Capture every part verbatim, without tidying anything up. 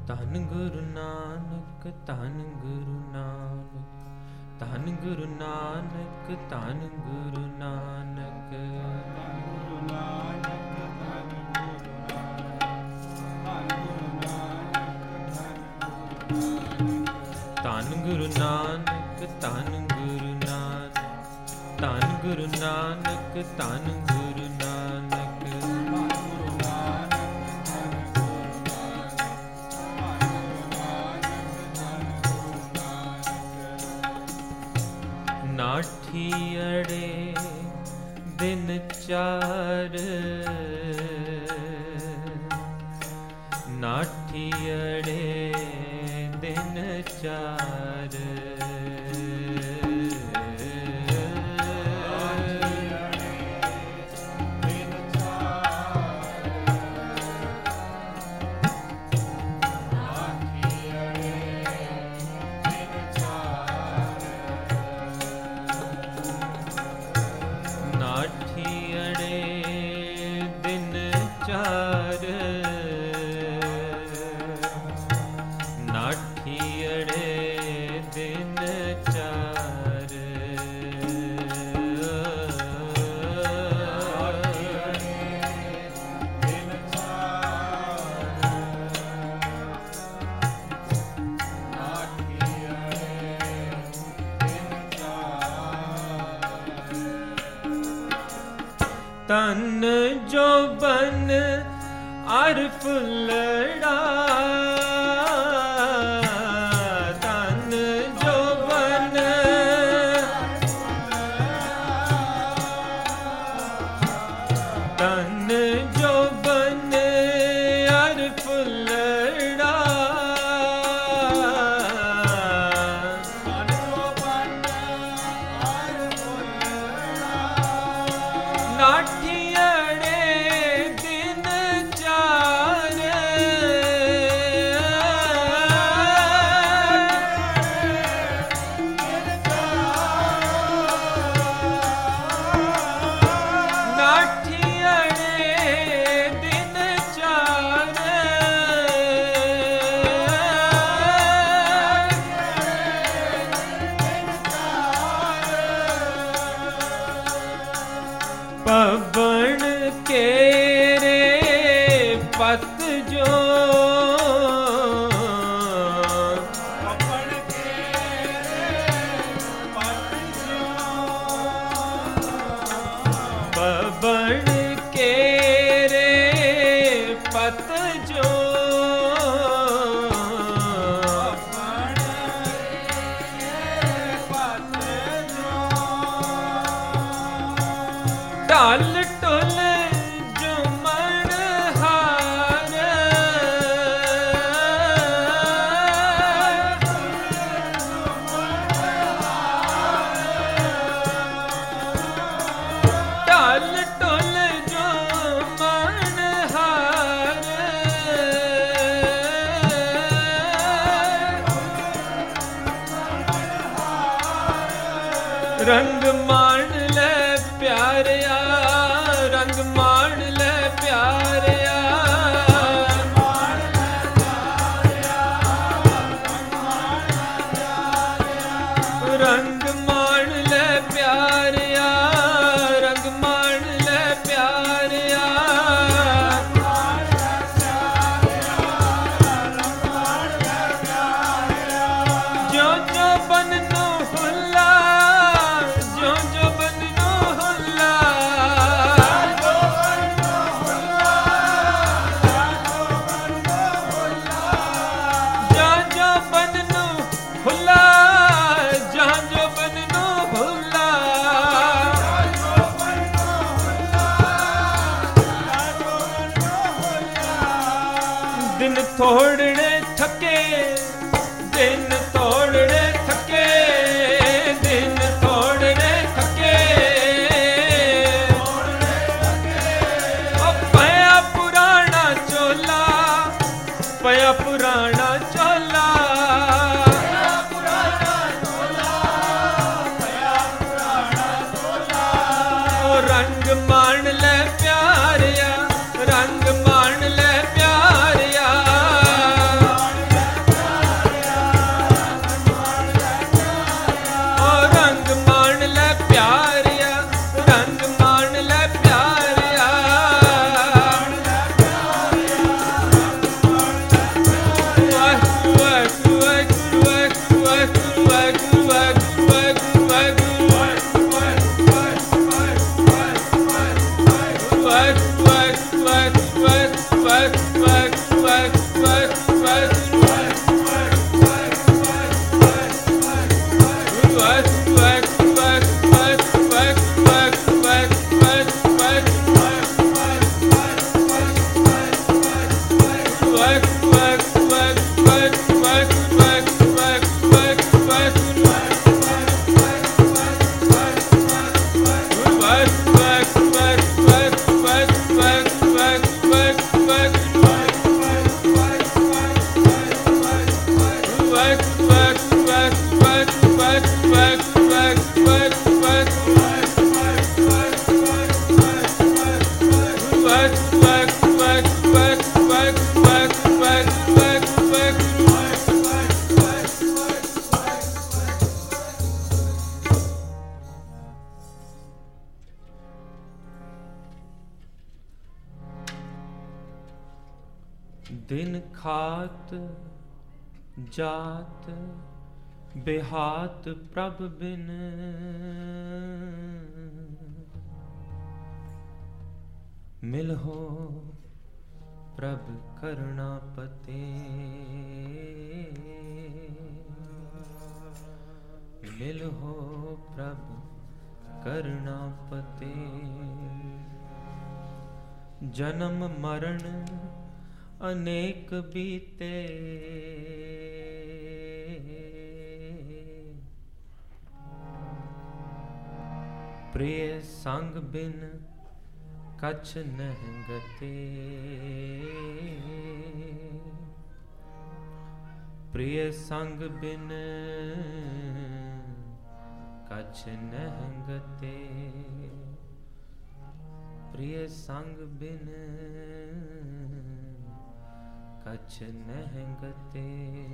ਧੰਨ ਗੁਰੂ ਨਾਨਕ ਧੰਨ ਗੁਰੂ ਨਾਨਕ ਧੰਨ ਗੁਰੂ ਨਾਨਕ ਧੰਨ ਗੁਰੂ ਨਾਨਕ ਗੁਰੂ ਨਾਨਕ ਧੰਨ ਗੁਰੂ ਨਾਨਕ ਧੰਨ ਗੁਰੂ ਨਾਨਕ ਧੰਨ ਗੁਰੂ ਨਾਨਕ ਧੰਨ ਗੁਰੂ ਨਾਨਕ ਨਾਠੀਅੜੇ ਦਿਨ ਚਾਰ ਨਾਠੀਅੜੇ ਦਿਨ ਚਾਰ ਤਨ ਜੋਬਨ ਅਰ ਫੁੱਲੜਾ ਤਨ ਜੋਬਨ ਤਨ ਜੋਬਨ ਅਰ ਫੁੱਲੜਾ ਨਾਠੀਅੜੇ ਦਿਨ ਚਾਰ ਨਾਠੀਅੜੇ ਦਿਨ ਚਾਰ ਪਵਨ ਕੇਰੇ ਪਤ ਜੋ ਪਵਨ ਕੇਰੇ ਪਤ ਜੋ ਪਵਨ ਕੇਰੇ ਪਤ ਜੋ ਪਵਨ ਕੇਰੇ ਪਤ ਜੋ ਢਲ ਢੁਲ ਜੁਮਣ ਹਾਰ ਢਲ ਢੁਲ ਜੁਮਣ ਹਾਰ ਰੰਗ ਮਾਣ ਲੈ ਪਿਆਰਿਆ ਰੰਗ ਮਾਣ ਲੈ ਪਿਆਰਿਆ ਰੰਗ ਮਾਣ ਲੈ ਪਿਆਰਿਆ ਰੰਗ ਮਾਣ ਲੈ ਪਿਆਰਿਆ ਜੋ ਜੋ ਬਨ ਨੂੰ ਹੁੱਲਾ ਜੋ ਜੋ ਬਨ ਨੂੰ ਹੁੱਲਾ ਜਾ ਜੋ ਬਨ ਨੂੰ ਹੁੱਲਾ ਜਾ ਜੋ ਬਨ ਨੂੰ ਹੁੱਲਾ ਦਿਨ ਥੋੜੜੇ ਥਕੇ ਦਿਨ ਤੋੜੜੇ ਥਕੇ ਦਿਨ ਤੋੜੜੇ ਥਕੇ ਓ ਪਿਆ ਪੁਰਾਣਾ ਚੋਲਾ ਪਿਆ ਪੁਰਾਣਾ ਚੋਲਾ ਓ ਰੰਗ ਮਾਣ ਲੈ ਪਿਆਰਿਆ ਰੰਗ ਮਾਣ ਲੈ ਪਿਆਰਿਆ खात जात बेहात प्रभ बिन, मिलहो प्रभ करुणापते, मिलहो प्रभ करुणापते। जन्म मरण अनेक बीते, प्रिय संग बिन कछ नह गते, प्रिय संग बिन कछ नह गते, प्रिय संग बिन कछ नह गते।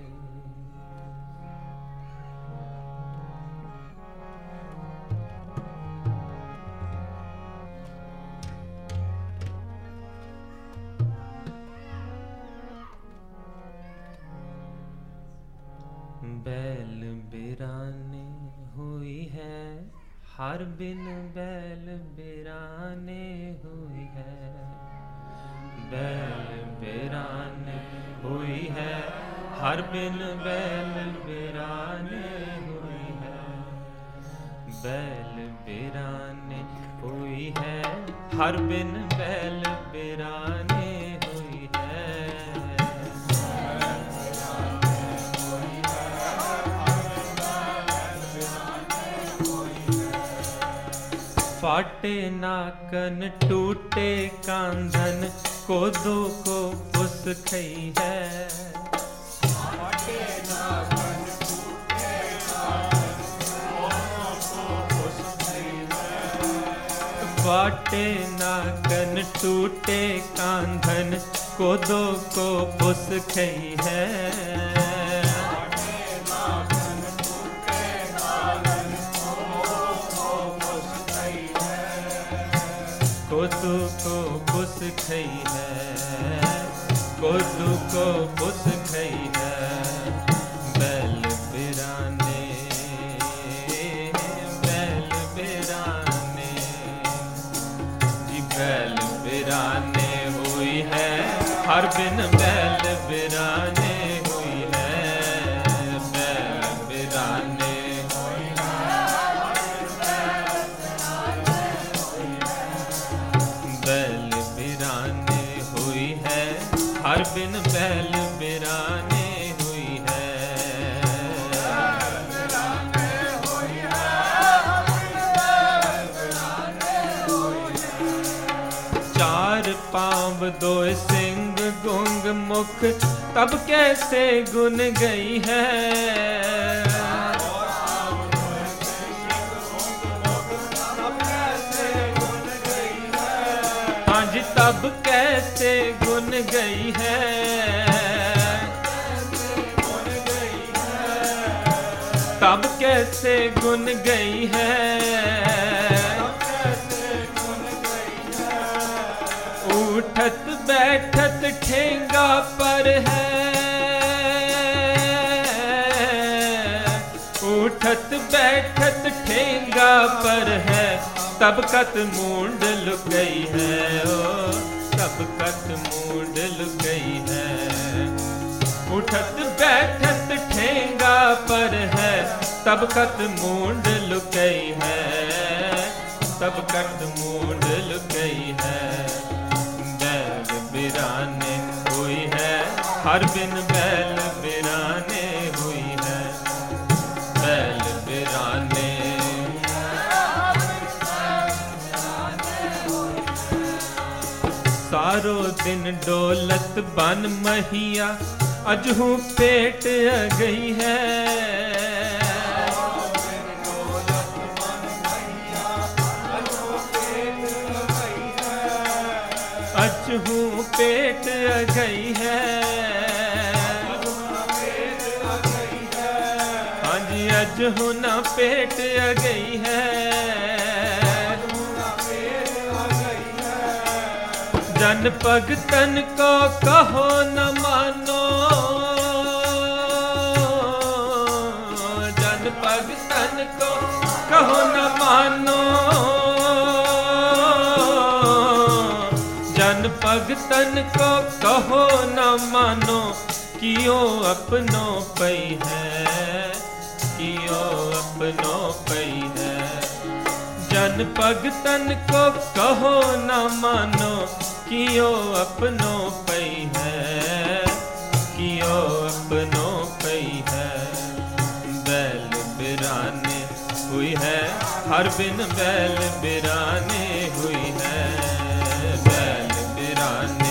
बैल बिराने हुई है हर बिन, बैल बिराने हुई है, बैल बिराने हुई है हर बिन, बैल बिराने हुई है, बैल बिराने हुई है हर बिन, बैल बिराने हुई है। फाटे नाकन टूटे कांधन, कोदो को पुस खई है, फाटे नाकन टूटे कांधन, कोदो को पुस खई है, फाटे नाकन टूटे कांधन, कोदो को पुस खई है, कोदू को पुस खई है, कोदू को पुस खई है, बैल बिराने, बैल बिराने, जी बैल बिराने हुई है हर बिन, बैल बिराने हुई है, बैल बिराने बैल बिराने हुई है हर बिन, बैल बिराने हुई है, चार पांव दो सिंग गुंग मुख, तब कैसे गुन गई है, तब कैसे गुन गई है, तब कैसे गुन गई है, उठत बैठत ठेंगा पर है, उठत बैठत ठेंगा पर है, तब कत मूंड लुक गई है, ओ तब कत मूंड लुक गई है, उठत बैठत ठेंगा पर है, तब कत मूंड लुक गई है, तब कत मूंड लुक गई है, बैल बिराने हुई है हर बिन, बैल बिराने हुई है, बैल बिराने सारो दिन डोलत बन महिया, अजहू पेट गई है, अजहू पेट गई है, हाँ जी अजहू ना पेट गई है, जन भगतन को कहो न मानो, मानो, जन भगतन को कहो न मानो, कियो अपनो पई है, कियो अपनो पई है। जन भगतन को कहो न मानो, कियो अपनो पई है, कियो अपनो पई है। बैल बिराने हुई है, हर बिन बैल बिराने हुई है, बैल बिराने।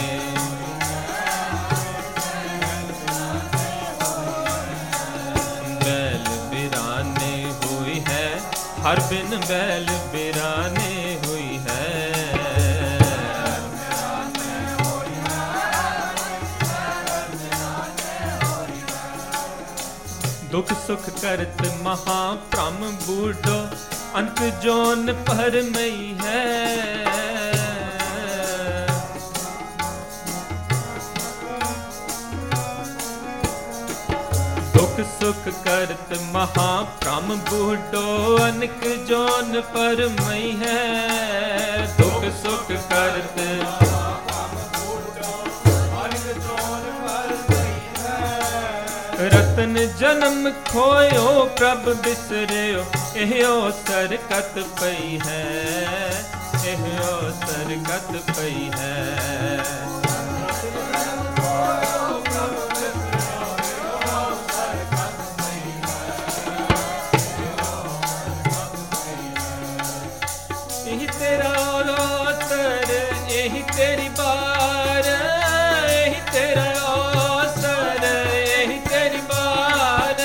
बैल बिराने हुई है, हर बिन बैल बिराने हुई है। दुख सुख करत महाभ्रम बूढ़ो, अंत जोन पर मई है। दुख सुख करत महाभ्रम बूढ़ो, अनक जोन पर मई है। दुख सुख करत रतन जन्म खोयो, प्रभ बिसरियो, एहो सरकत पई है, एहो सरकत पई है। यही तेरा अवसर, यही तेरी बार, यही तेरा अवसर, यही तेरी बार।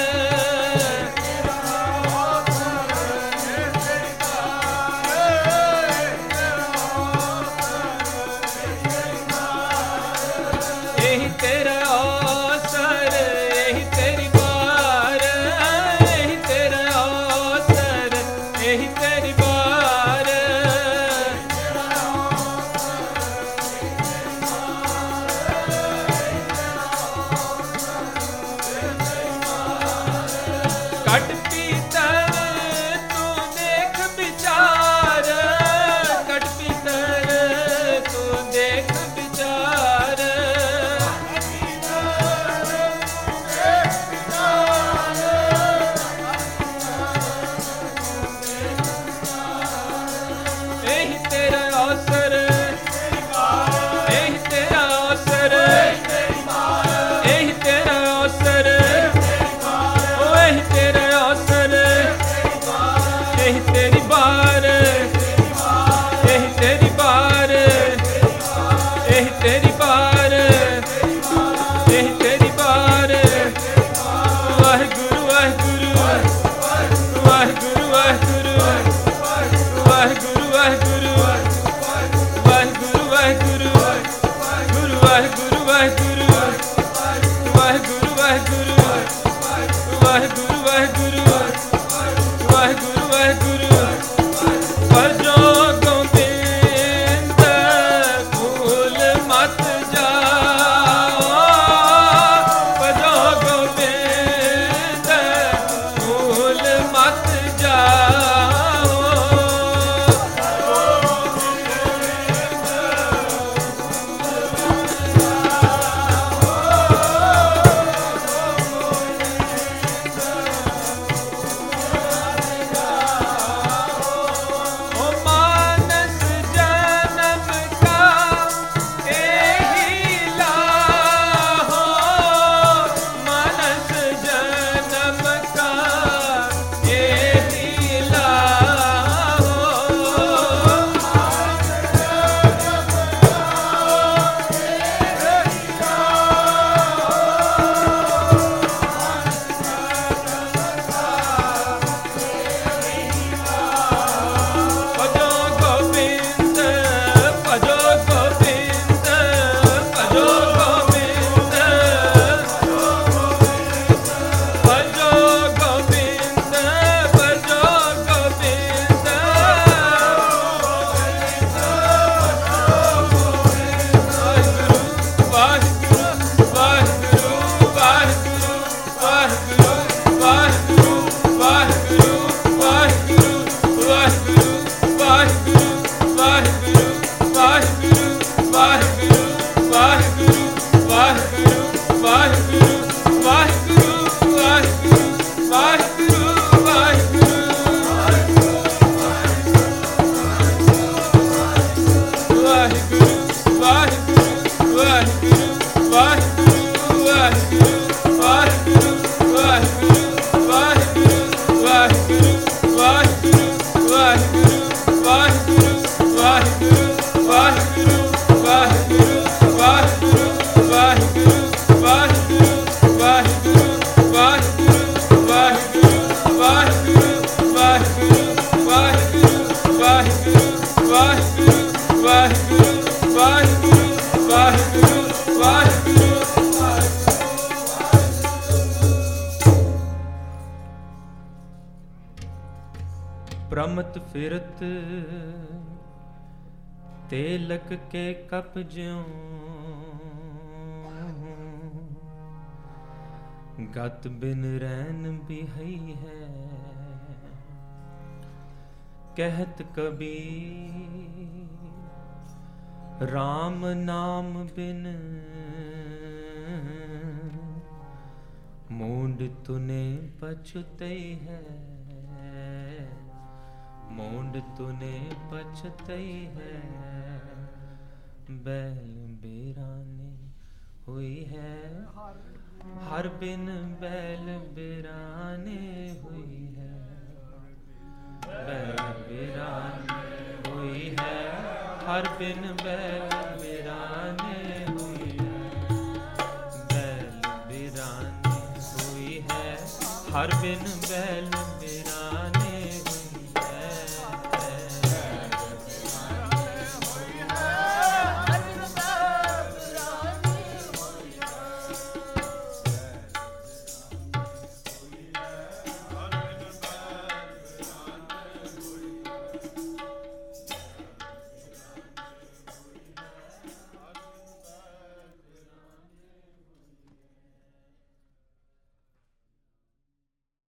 रमत फिरत तेलक के कप ज्यों, गत बिन रैन बिहई है। कहत कबीर राम नाम बिन मूंड तूने पछुतई है। मूंड तूने पछुतई है। बैल बेराने हुई है। हर बिन बैल बेराने हुई है। बैल बेराने हुई है। हर बिन बैल बेराने हुई है। बैल बेराने हुई है। हर बिन बैल